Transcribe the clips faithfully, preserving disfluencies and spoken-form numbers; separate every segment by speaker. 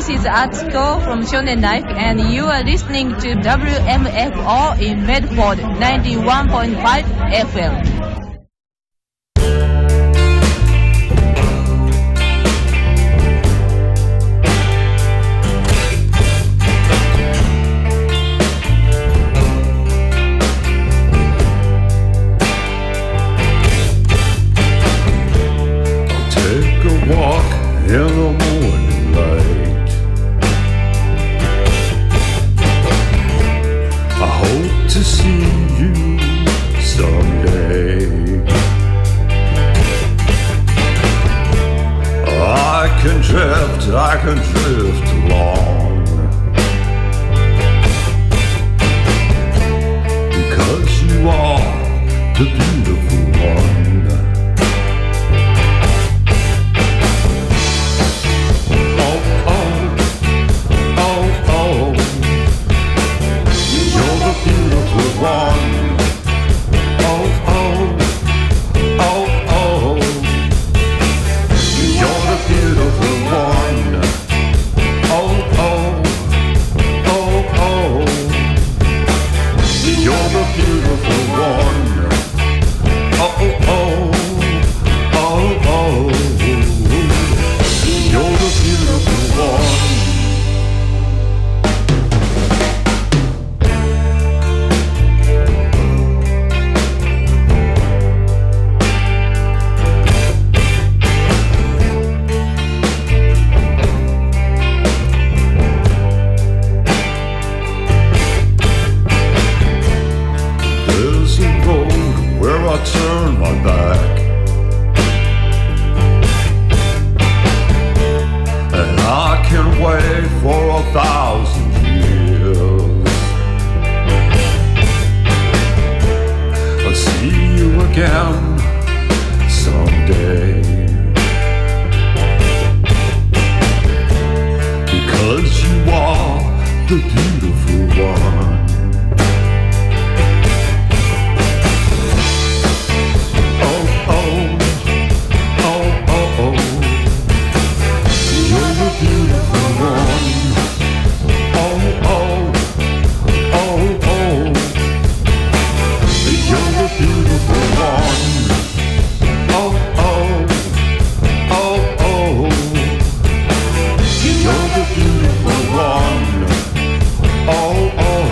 Speaker 1: This is Atsuko from Shonen Life, and you are listening to W M F O in Medford, ninety-one point five F M.
Speaker 2: Take a walk in the morning light. I hope to see you someday. I can drift, I can drift along, because you are the beautiful one. Turn my back, and I can wait for a thousand years. I'll see you again someday, because you are the beautiful one. Oh, oh.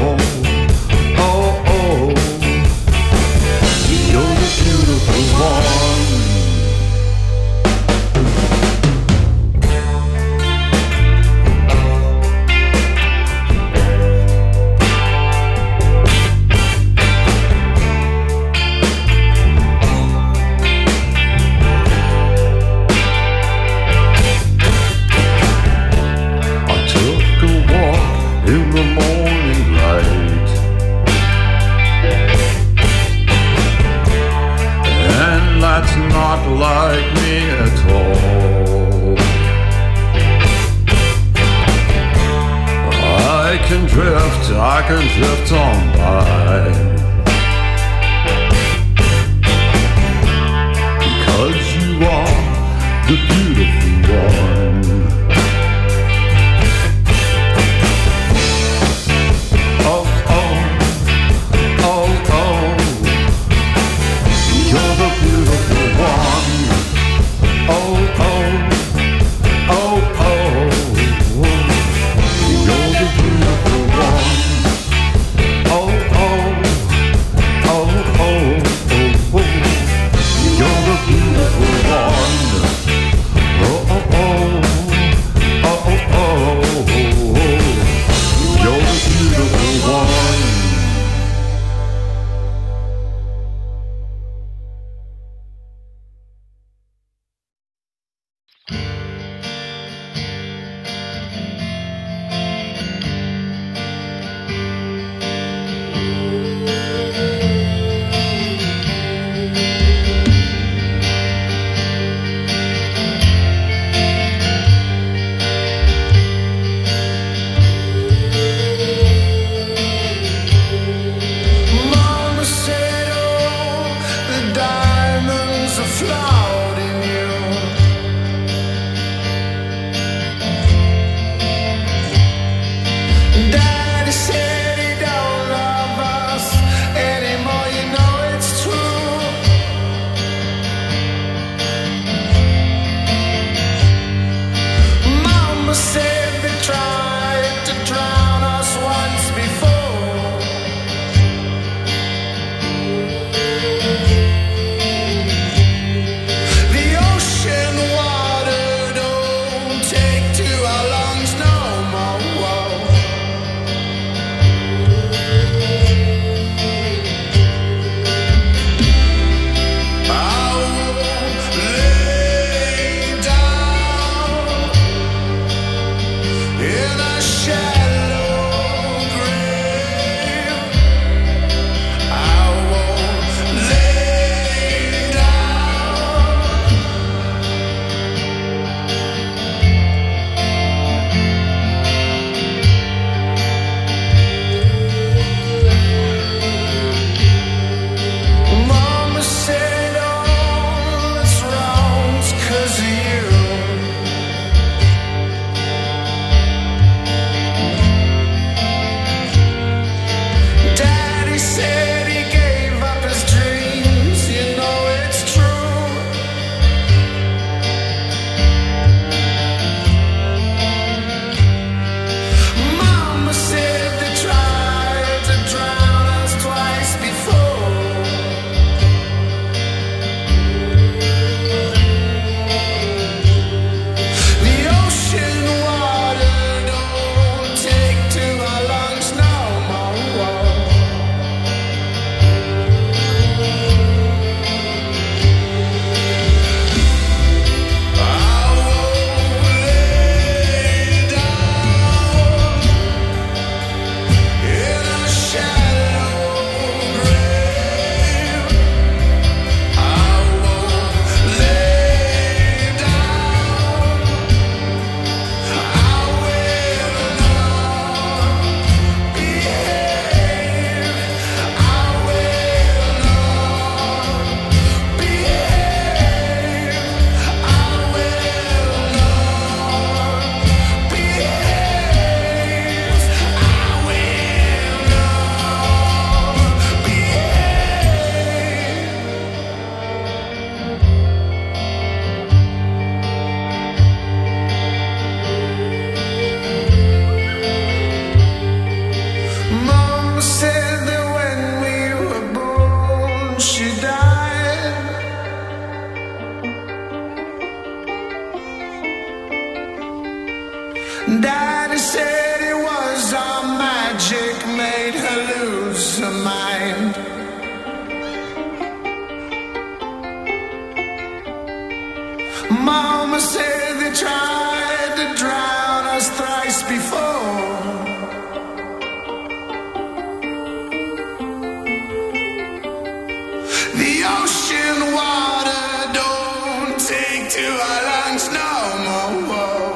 Speaker 3: she died. Daddy said it was our magic made her lose her mind. Mama said they tried to drown us thrice before. The ocean water don't take to our lungs no more.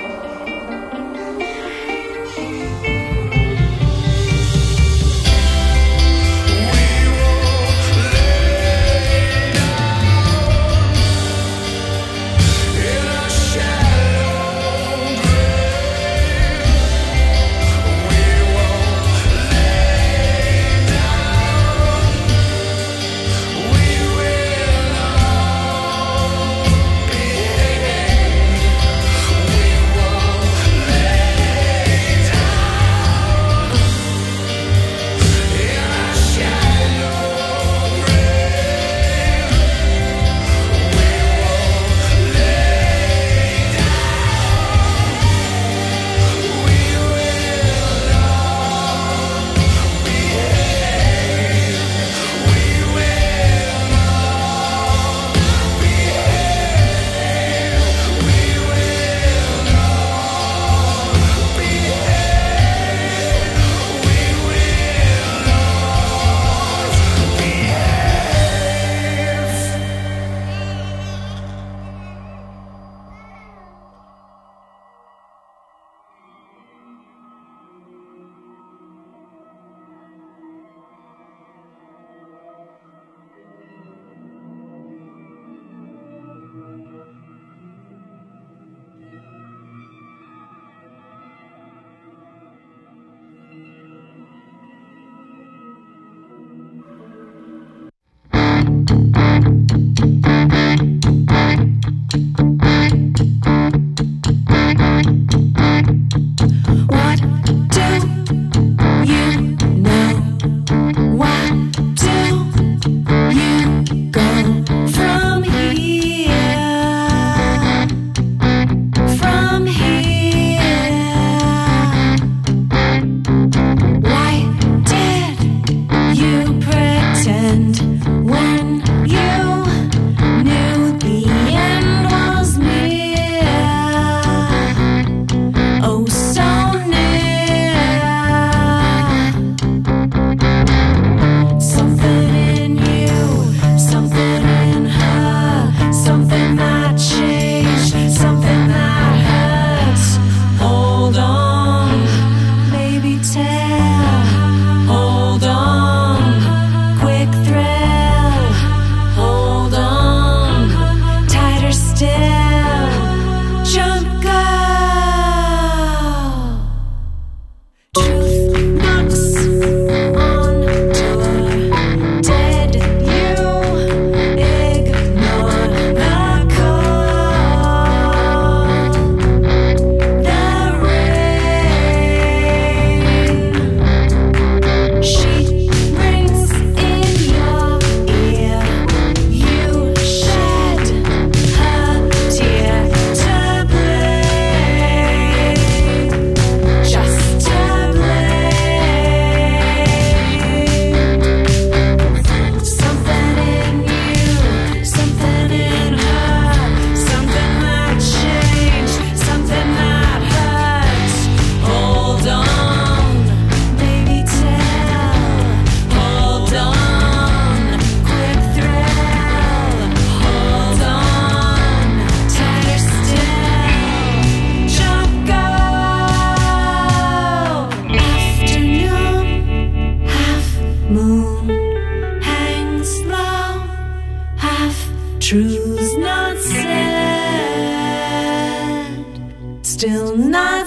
Speaker 3: We will lay down in a shallow grave. We will lay down. We will all behave. We will lay down in a shallow grave. We will lay down. We will all behave. We will all behave. We will all behave. We will all
Speaker 4: What do you know? Where do you go from here? From here. Why did you pretend when you knew the end was near? Oh, so near. Something in you, something in her, something that changed, something that hurts. Hold on, baby, tell. Hold on, quick thrill. Hold on, tighter still. Jump, go. Truth knocks on door. Did you ignore the call? The rain. She rings in your ear. You shed her tear to blame. Just to blame. Something in you, something in her, something that changed, something that hurts. Hold on, baby, tell. Hold on, quick thrill. Hold on, tighter still. Jump, go. Afternoon, half moon hangs low, half truths not said, still not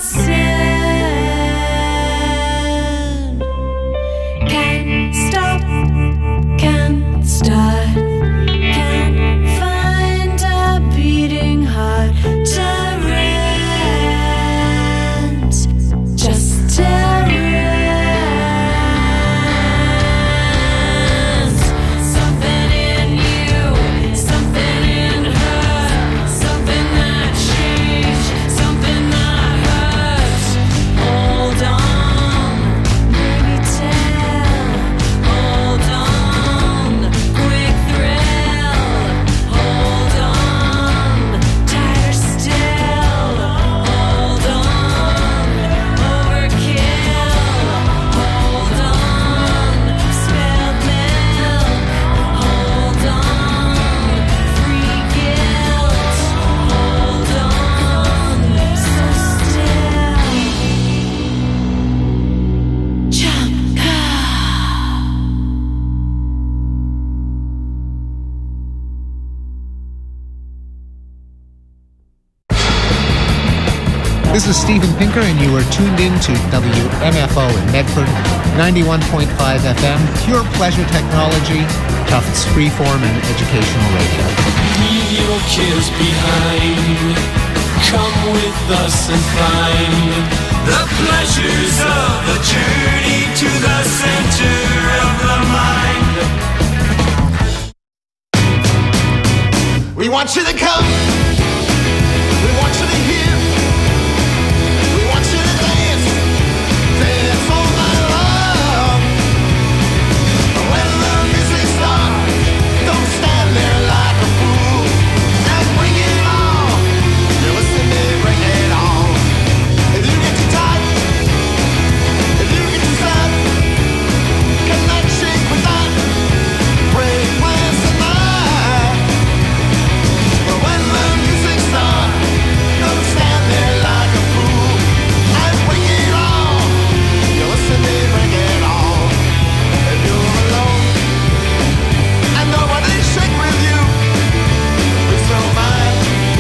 Speaker 4: said. Can't stop, can't start, can't find a beating heart to rent, just to rent. Something
Speaker 5: is Steven Pinker, and you are tuned in to W M F O in Medford, ninety-one point five F M, pure pleasure technology, Tufts freeform and educational radio.
Speaker 6: Leave your cares behind. Come with us and find the pleasures of the journey to the center of the mind.
Speaker 3: We want you to come. We want you to hear. We want you to dance. Dance all night long. When the music starts, don't stand there like a fool. And bring it on. You listen to me, bring it on. If you get too tight, if you get too sad, cannot shake with that. Break plans tonight. But when the music starts, don't stand there like a fool. And bring it on. You listen to me, bring it on. If you're alone and nobody shake with you, please don't mind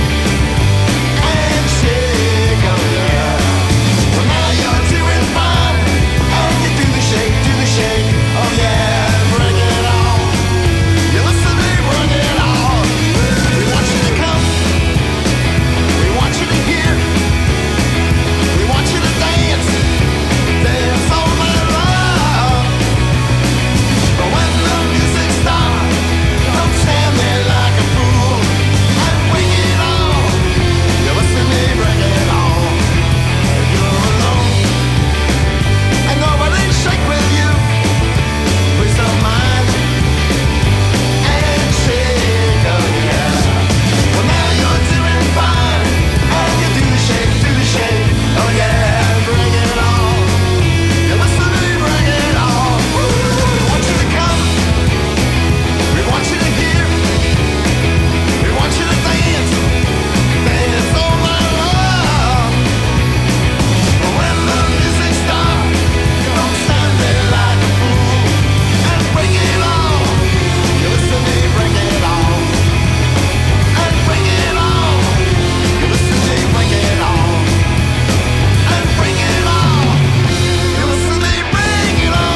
Speaker 3: and shake, oh yeah. Well now you're doing fine, and you do the shake, do the shake, oh yeah. Bring it on. You listen to me, bring it on. We want you to come. We want you to hear. We want you to dance. Dance all night long. But when the music starts, don't stand there like a fool. And bring it on. You listen to me, bring it on. If you're alone and nobody shake with you, please don't mind and shake, oh yeah. Well now you're doing fine, and you do the shake, do the shake, oh yeah. Bring it on. You listen to me, bring it on. We want you to come. We want you to hear. We want you to dance. Dance all night long. But when the music starts, don't stand there like a fool. And bring it on. You listen to me, bring it on. And bring it on. You listen to me, bring it on. And bring it on. You listen to me, bring it on.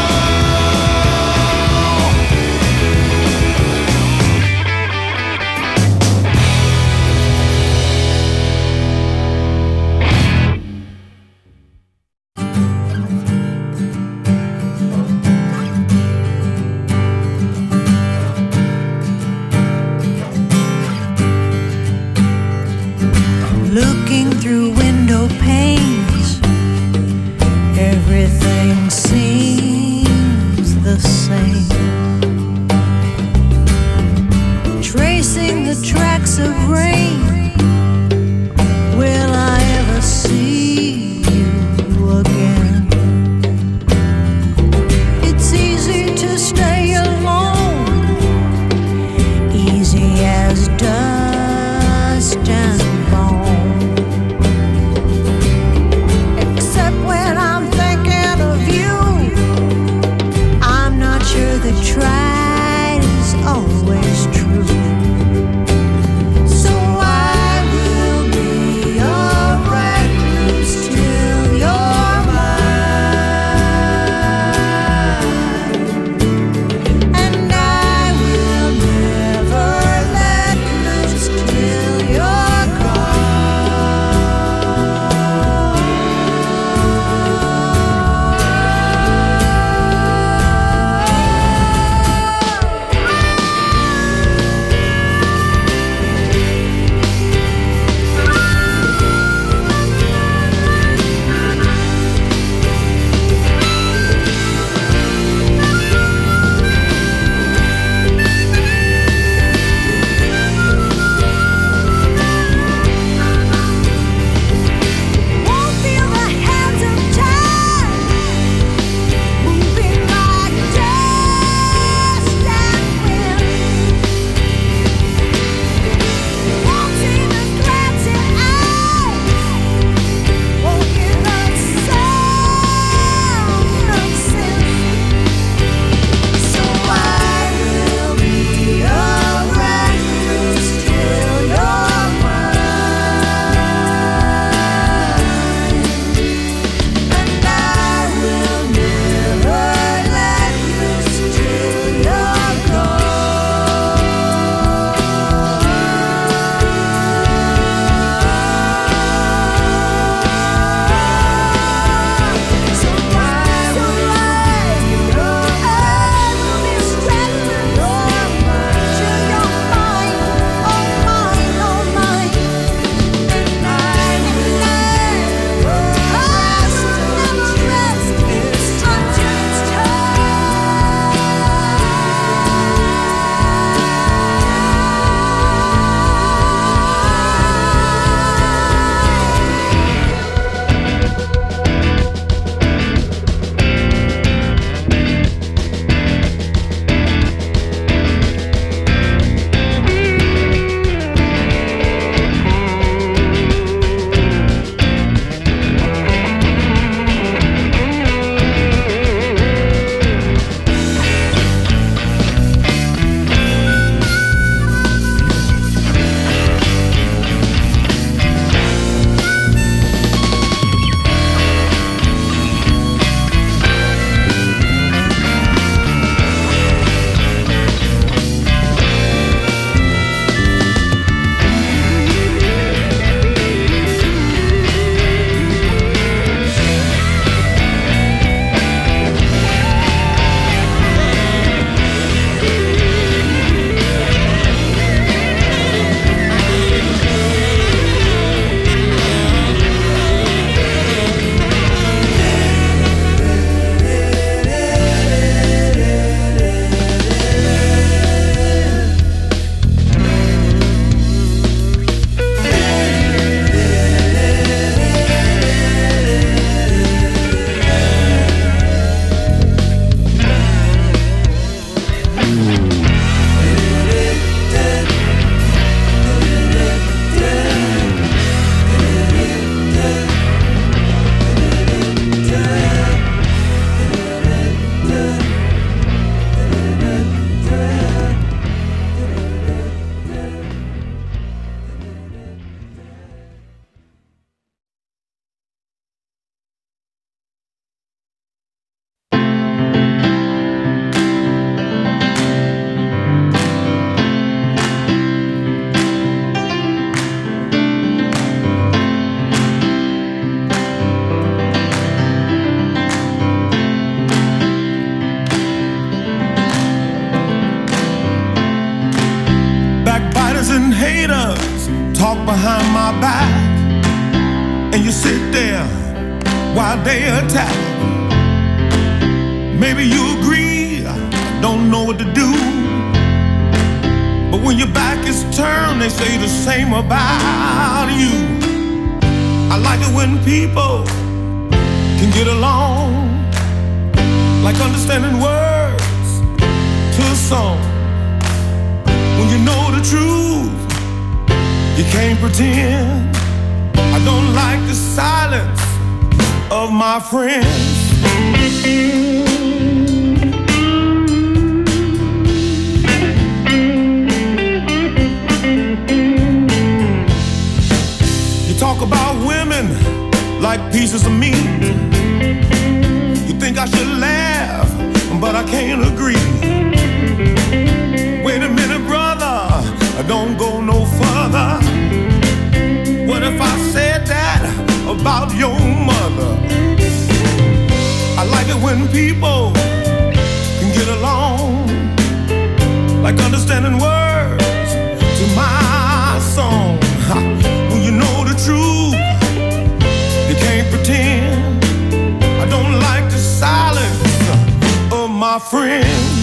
Speaker 4: Looking through window panes, everything seems the same. Tracing the tracks of rain, will I ever see you again? It's easy to stay alone, easy as dust and bone. Except when I'm thinking of you, I'm not sure the tried is always true. So I
Speaker 3: haters talk behind my back, and you sit there while they attack. Maybe you agree, I don't know what to do. But when your back is turned, they say the same about you. I like it when people can get along, like understanding words to a song. When you know the truth, you can't pretend. I don't like the silence of my friends. You talk about women like pieces of meat. You think I should laugh, but I can't agree. Wait a minute, brother, don't go no further. What if I said that about your mother? I like it when people can get along, like understanding words to my song. When you know the truth, you can't pretend. I don't like the silence of my friends.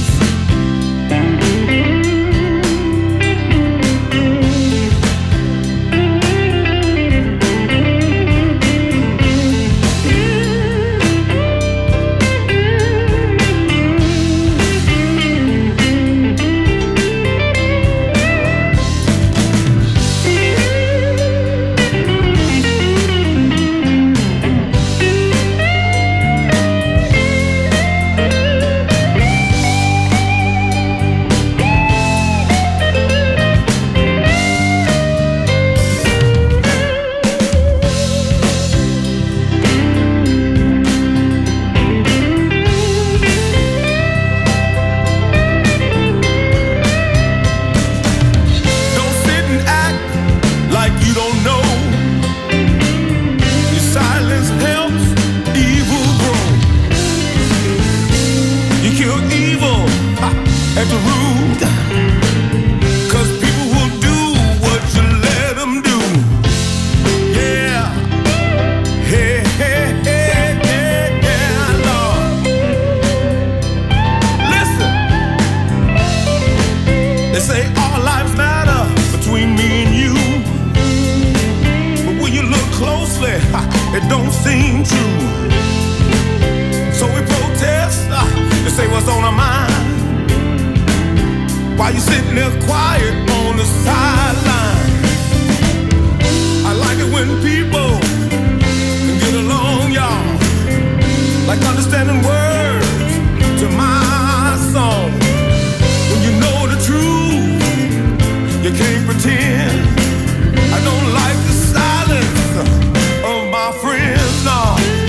Speaker 3: It don't seem true. So we protest uh, to say what's on our mind, while you sitting there quiet on the sideline. I like it when people can get along, y'all, like understanding words to my song. When you know the truth, you can't pretend. I don't like the silence of my friends, no.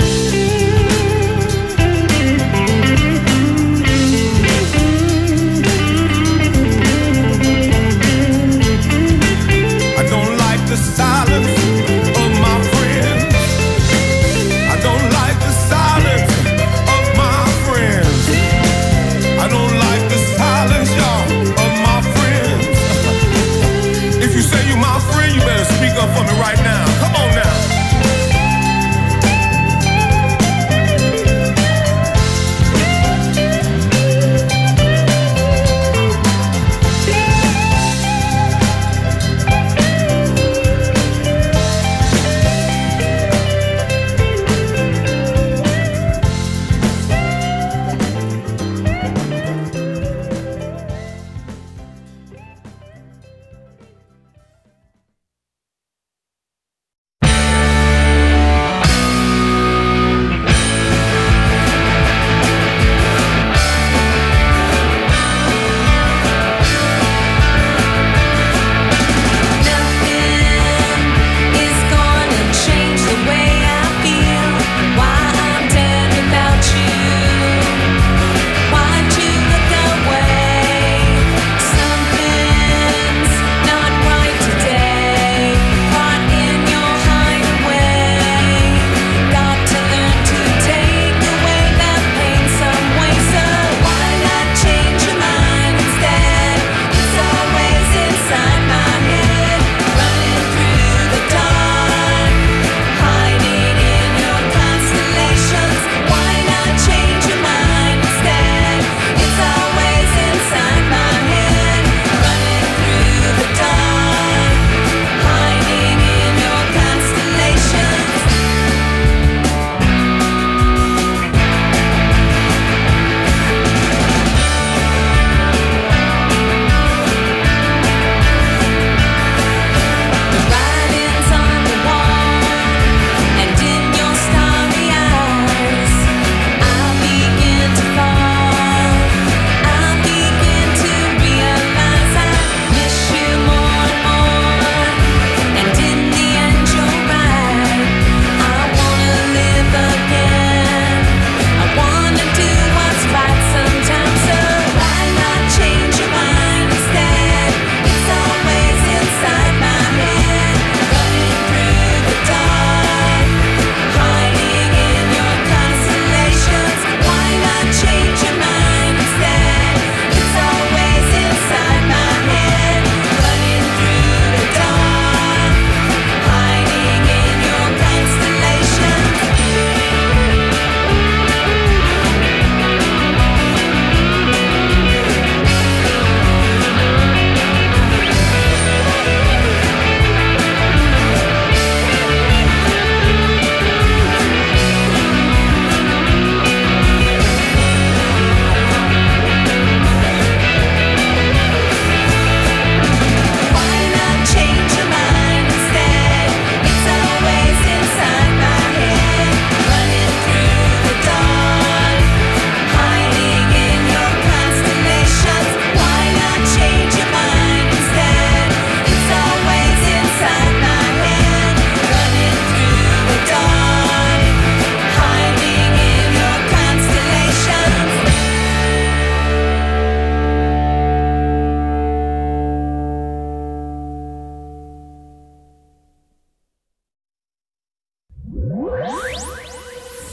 Speaker 3: I don't like the silence of my friends. I don't like the silence of my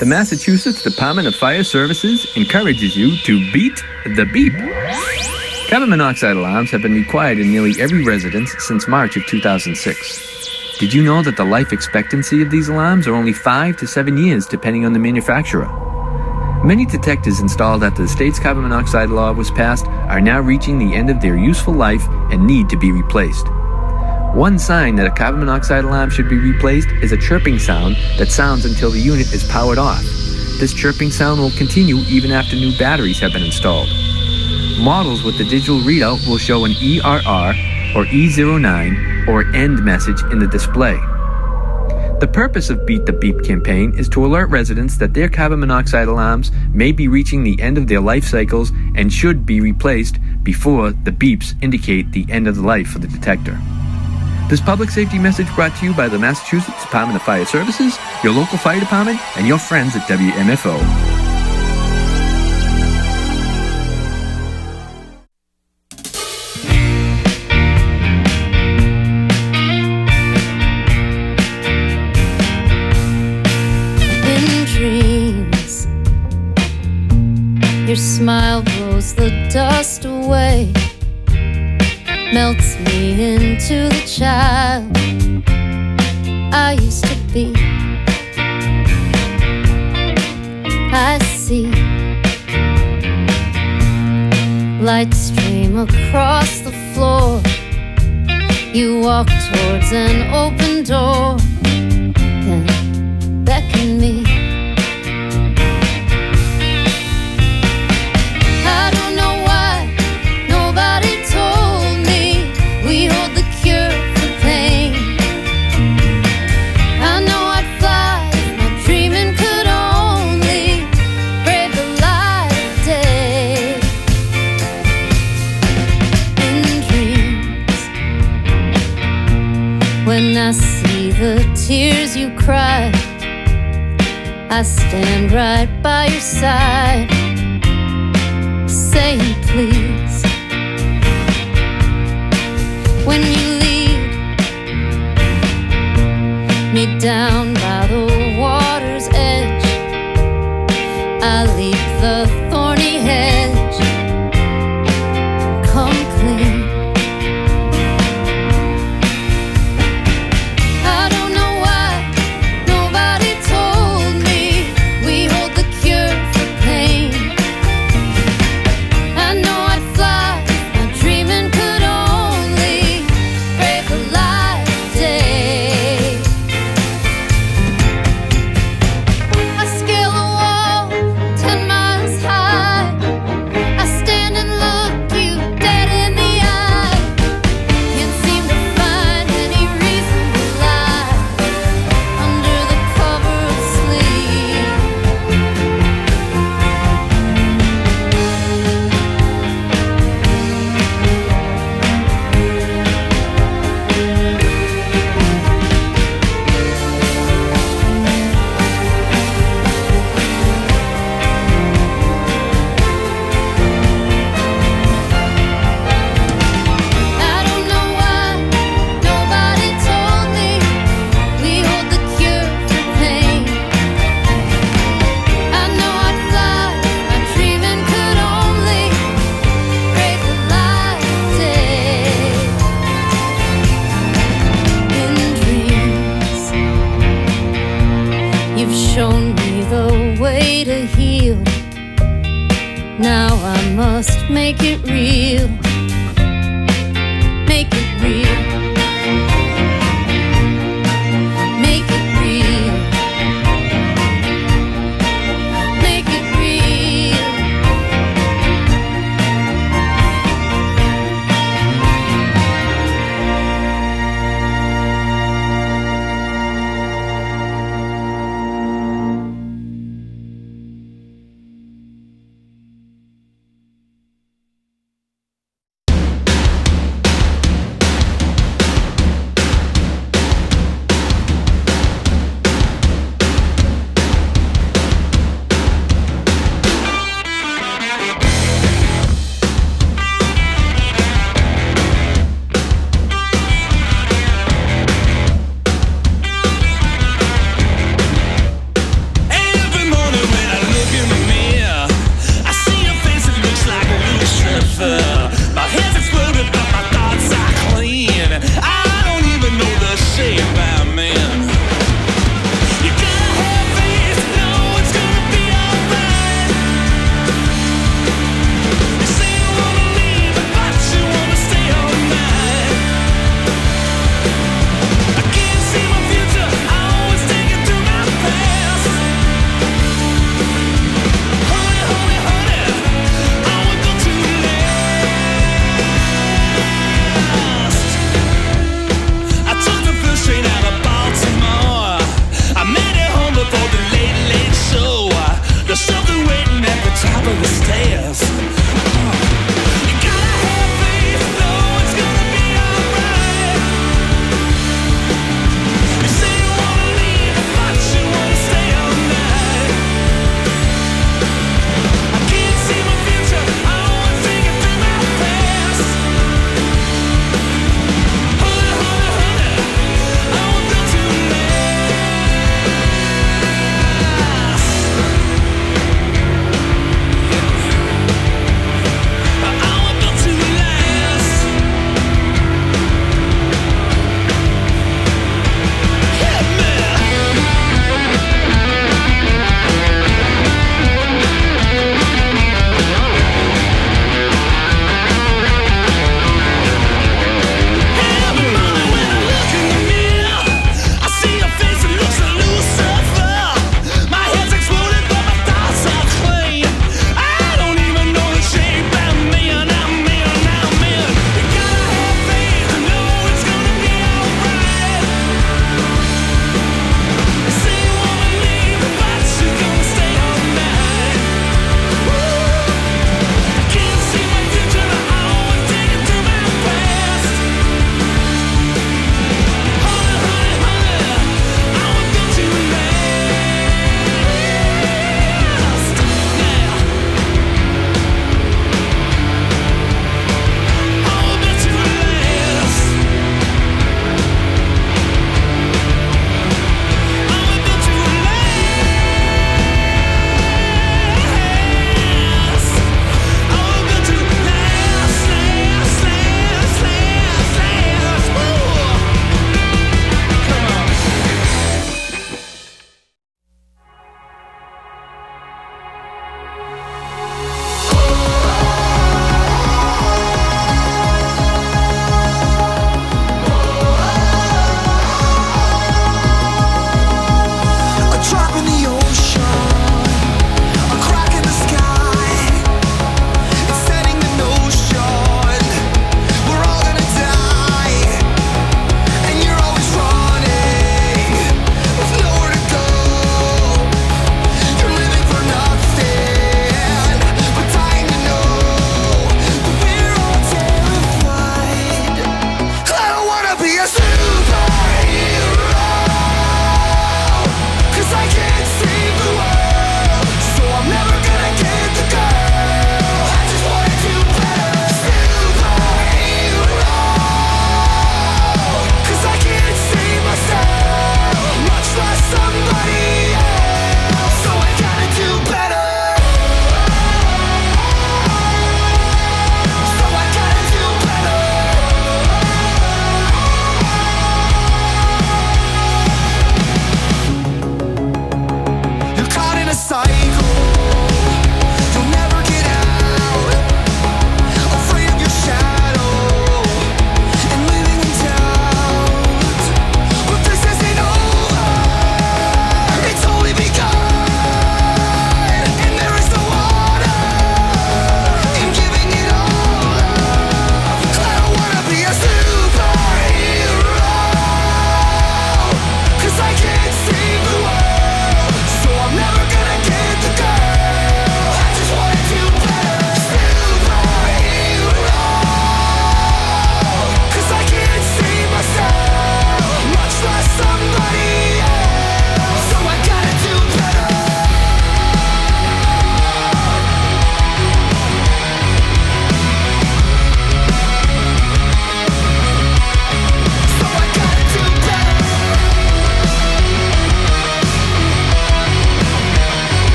Speaker 7: The Massachusetts Department of Fire Services encourages you to beat the beep. Carbon monoxide alarms have been required in nearly every residence since March of two thousand six. Did you know that the life expectancy of these alarms are only five to seven years depending on the manufacturer? Many detectors installed after the state's carbon monoxide law was passed are now reaching the end of their useful life and need to be replaced. One sign that a carbon monoxide alarm should be replaced is a chirping sound that sounds until the unit is powered off. This chirping sound will continue even after new batteries have been installed. Models with the digital readout will show an E R R or E zero nine or END message in the display. The purpose of Beat the Beep campaign is to alert residents that their carbon monoxide alarms may be reaching the end of their life cycles and should be replaced before the beeps indicate the end of the life of the detector. This public safety message brought to you by the Massachusetts Department of Fire Services, your local fire department, and your friends at W M F O.
Speaker 8: In dreams, your smile blows the dust away, melts me into the child I used to be. I see light stream across the floor. You walk towards an open door, then beckon me. I don't know why nobody told me we hold the cure for pain. I know I'd fly if my dreaming could only brave the light of day. In dreams, when I see the tears you cry, I stand right by your side, saying please. When you lead me down by the water's edge, I leap the thorny hedge, come clean. I don't know why nobody told me we hold the cure for pain. I know I'd fly if my dreaming could only brave the light of day. I scale a wall ten miles high. I stand and look you dead in the eye. Can't seem to find any reason to lie under the cover of sleep. I don't know why nobody told me we hold the cure for pain. I know I'd fly if my dreaming could only brave the light of day. In dreams, you've shown me the way to heal. Now I must make it real, make it real.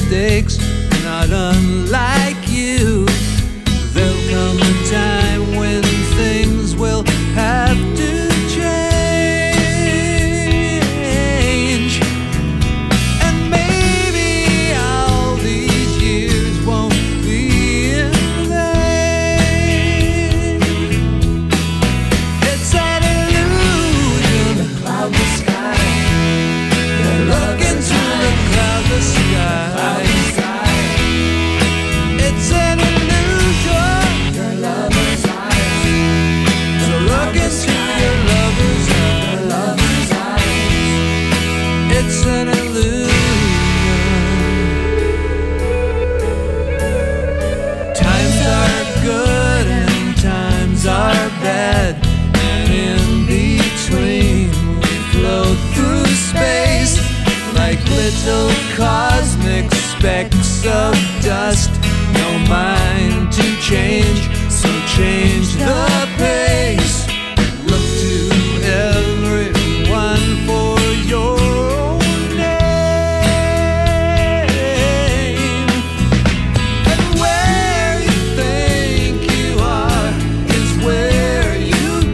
Speaker 9: mistakes, not unlike you. There'll come a time when things will have to change, and maybe all these years won't be in vain. It's an illusion, the cloudless sky. Look into the cloudless sky. It's an illusion, your lover's eyes. So look into your lover's eyes. It's an illusion. Times are good and times are bad, and in between we float through space like little cosmic specks of dust. No mind to change, so change the pace. Look to everyone for your own name. And where you think you are is where you've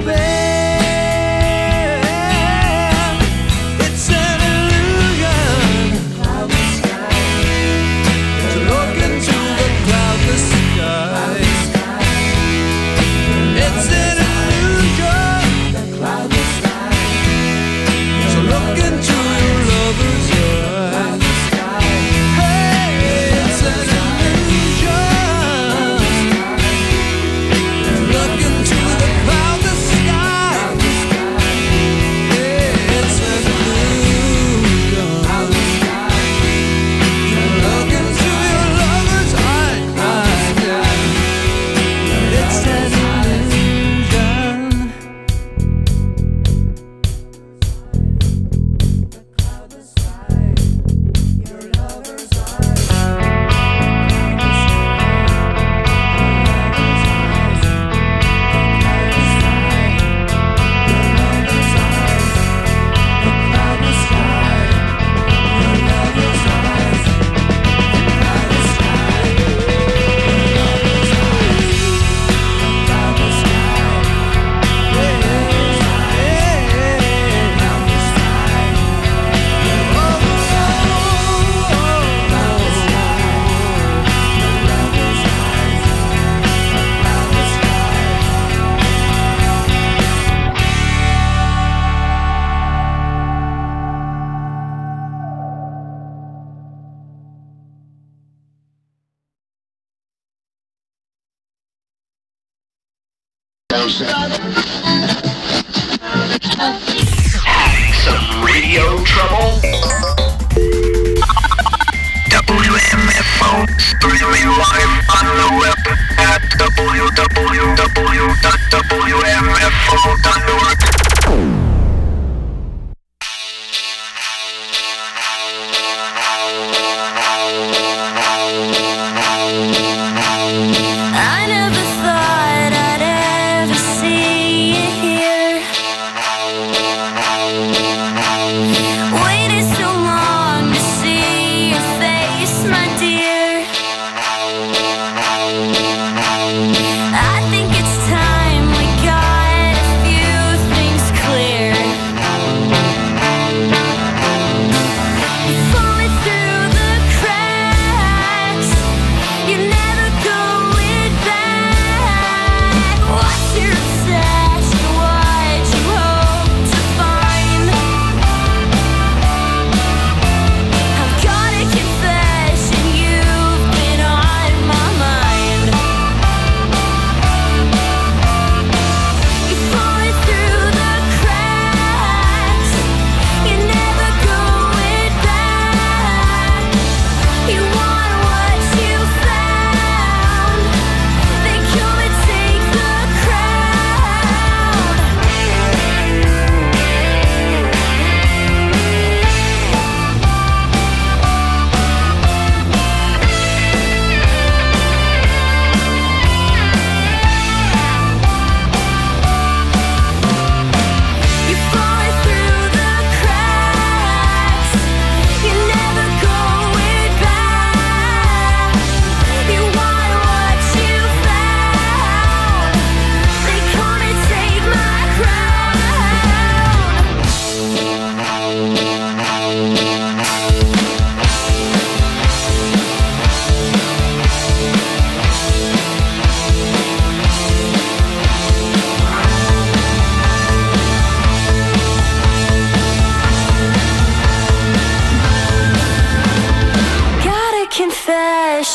Speaker 9: been. It's an illusion, cloudless sky. To look into the cloudless sky. It's an illusion, the cloudless sky. So look into your lover's eyes. Hey, it's an illusion. Look into the cloudless sky. Hey, it's an illusion. Look into your lover's eyes. It's an illusion.
Speaker 3: Having some radio trouble? W M F O streaming live on the web at w w w dot w m f o dot org.
Speaker 8: I never thought I'd ever see you here. Waited so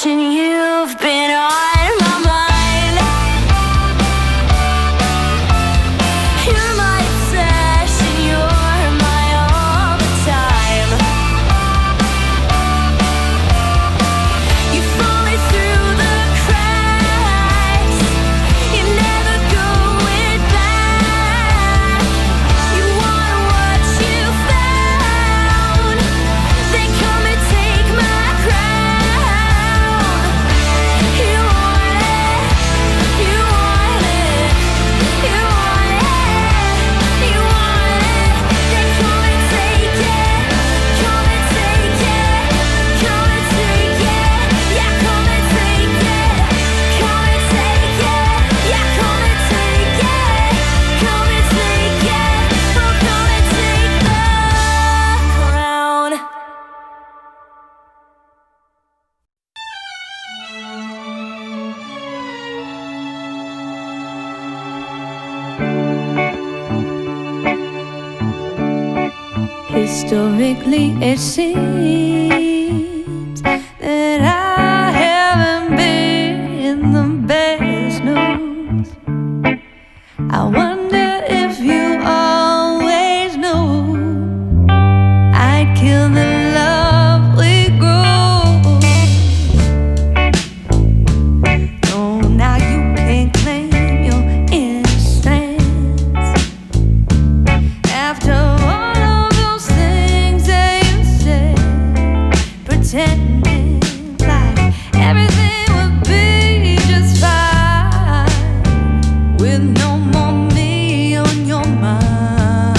Speaker 8: obsession, you've been on my mind. You're my obsession, you're my all the time. You fall me through the cracks, you're never going back. You want what you found, then come and take my crown. You want it, you want it, you want it, you want it. Then come and take it, come and take it, come and take it. Yeah, come and take it, come and take it. Yeah, come and take it, come and take it. Oh, come and take the crown. Historically, it seems that I haven't been the best news. I wonder if you always knew I'd kill the love we grew. No, now you can't claim your innocence after all of those things that you said, pretending like everything would be just fine with no more me on your mind.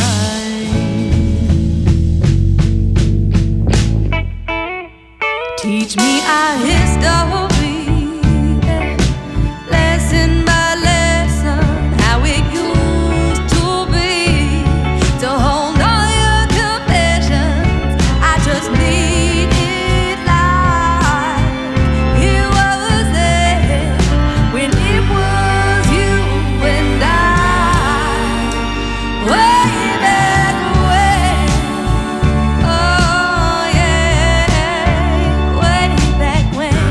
Speaker 8: Teach me our history, lesson by lesson, how it used to be. To hold all your confessions, I just need it like it was there when it was you and I, way back when. Oh yeah, way back when.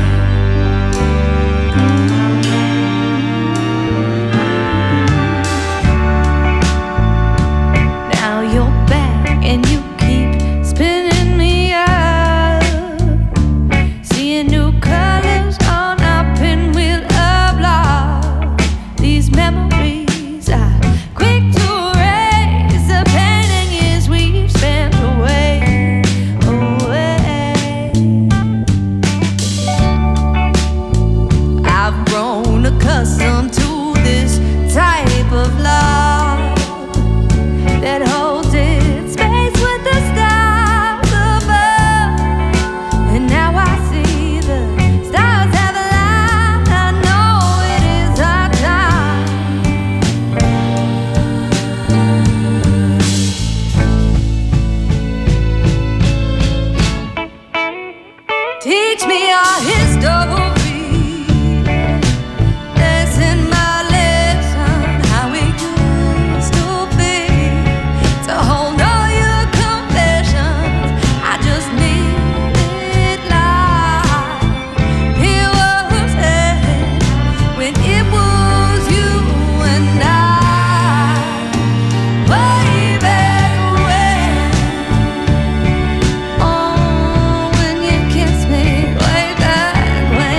Speaker 8: Now you're back and you keep spinning me up, seeing new colors on our pinwheel of love. These memories are quick to erase the pain and years we've spent away, away. I've grown accustomed to this type of love that holds its space with the stars above. And now I see the stars have aligned. I know it is our time. Teach me our history, lesson by lesson, how it used to be. To hold all your confessions, I just need it like it was there when it was you and I, way back when. Oh, when you kissed me, way back when.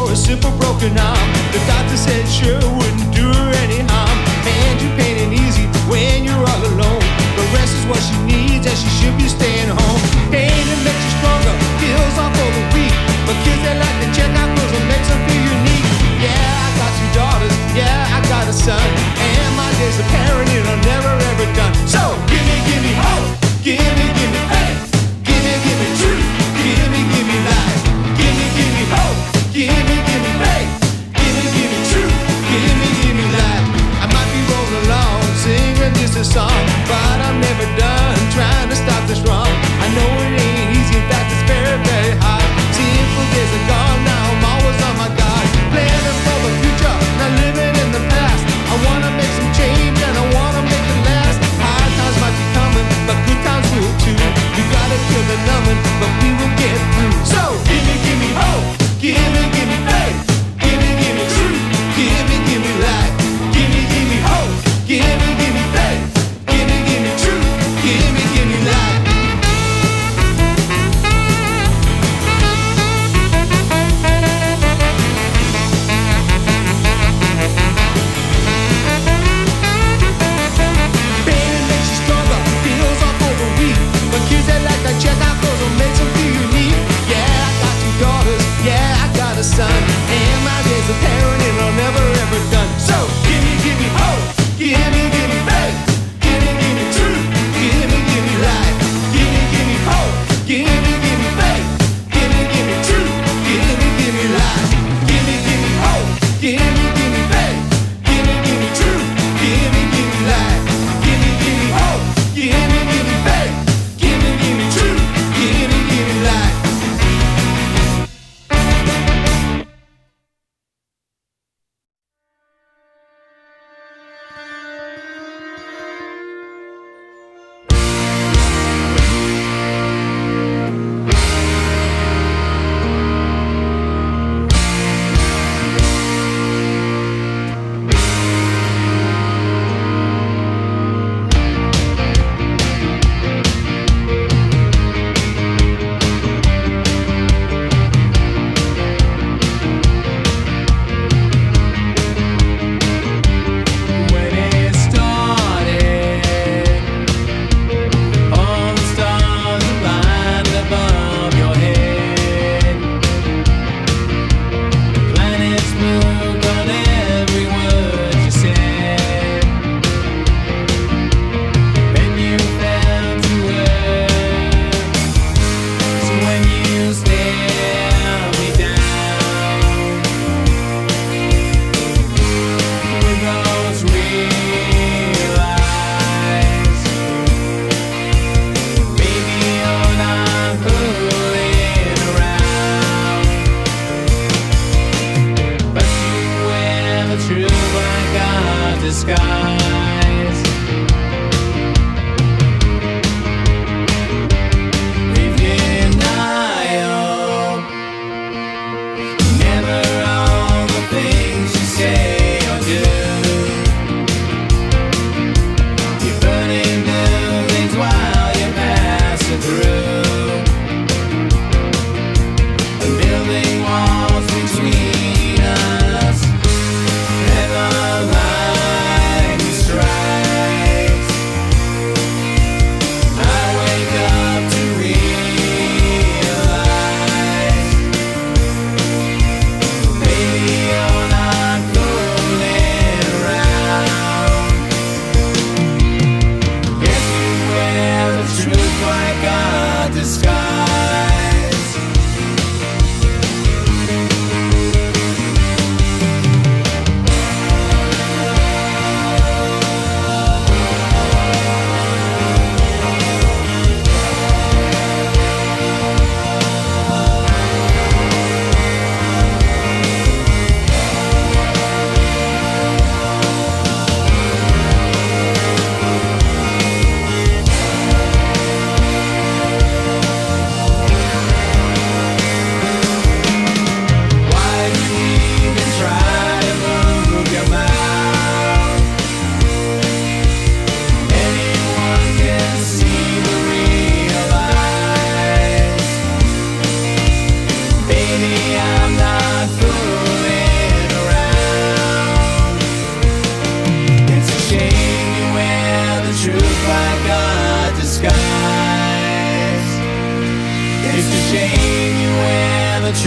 Speaker 3: a simple broken arm. The doctor said sure wouldn't do her any harm. And you pain and easy when you're all alone. The rest is what she needs and she should be staying home. Pain it makes you stronger, heals off all the weak. But kids they like to check out clothes and makes them feel unique. Yeah, I got two daughters, yeah, I got a son. And my days of parenting are never ever done. So give me, give me hope, give me, give me faith, give me, give me truth, give me, give me life. Give me, give me hope, give me, give me faith, give me, give me truth, give me, give me life. I might be rolling along, singing just a song, but I'm never done trying to stop this wrong. I know it ain't easy, in fact it's very, very hard. Simple days are gone, now I'm always on my guard. Planning for the future, not living in the past. I wanna make some change and I wanna make it last. Hard times might be coming, but good times will too. We gotta kill the numbing, but we will get through. So give me, give me hope, give me, give me faith, give me, give me truth, give me, give me life. Give me, give me hope, give me, give me faith, give me, give me truth, give me, give me life. Pain makes you stronger, heals off all the weak. But kids they like to check out clothes and makes them feel unique. Yeah, I got two daughters, yeah, I got a son. And my days of parenting are never ever done. So give me, give me hope, give me, give me faith, give me, give me truth, give me, give me life. Give me, give me hope, give me, give me faith, give me, give me truth, give me, give me life. Give me, give me hope, give me, give me faith, give me, give me truth, give me, give me life. Give me, give me hope, give me, give me faith, give me, give me truth, give me, give me life.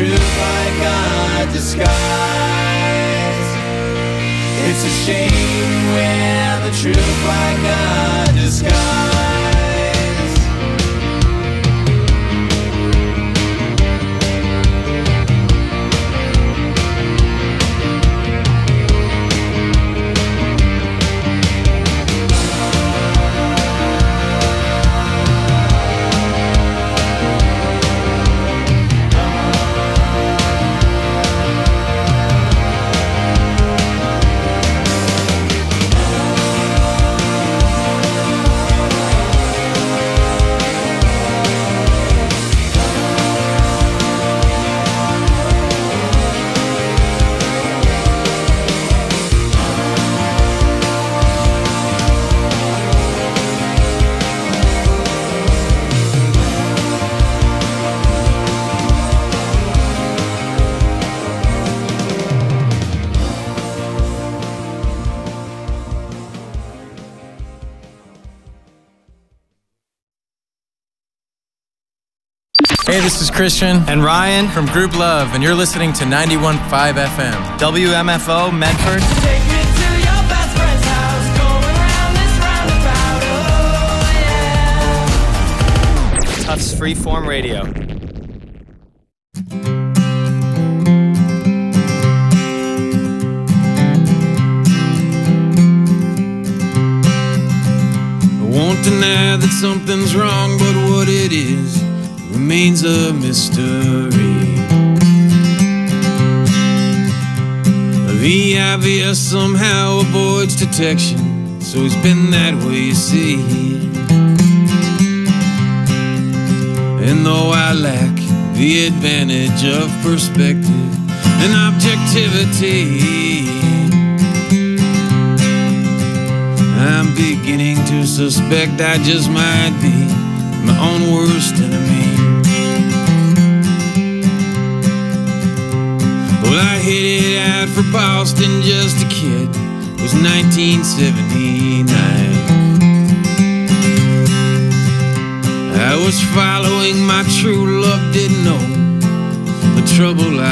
Speaker 9: truth like a disguise. It's a shame when the truth like a disguise.
Speaker 10: Hey, this is Christian and Ryan from Group Love, and you're listening to ninety-one point five F M. W M F O, Medford.
Speaker 9: Take me to your best friend's house, going round this roundabout, oh yeah.
Speaker 10: Tufts Freeform Radio.
Speaker 11: I won't deny that something's wrong, but what it is remains a mystery. The obvious somehow avoids detection, so it's been that way, you see. And though I lack the advantage of perspective and objectivity, I'm beginning to suspect I just might be my own worst enemy. Well, I headed out for Boston just a kid. It was nineteen seventy-nine. I was following my true love, didn't know the trouble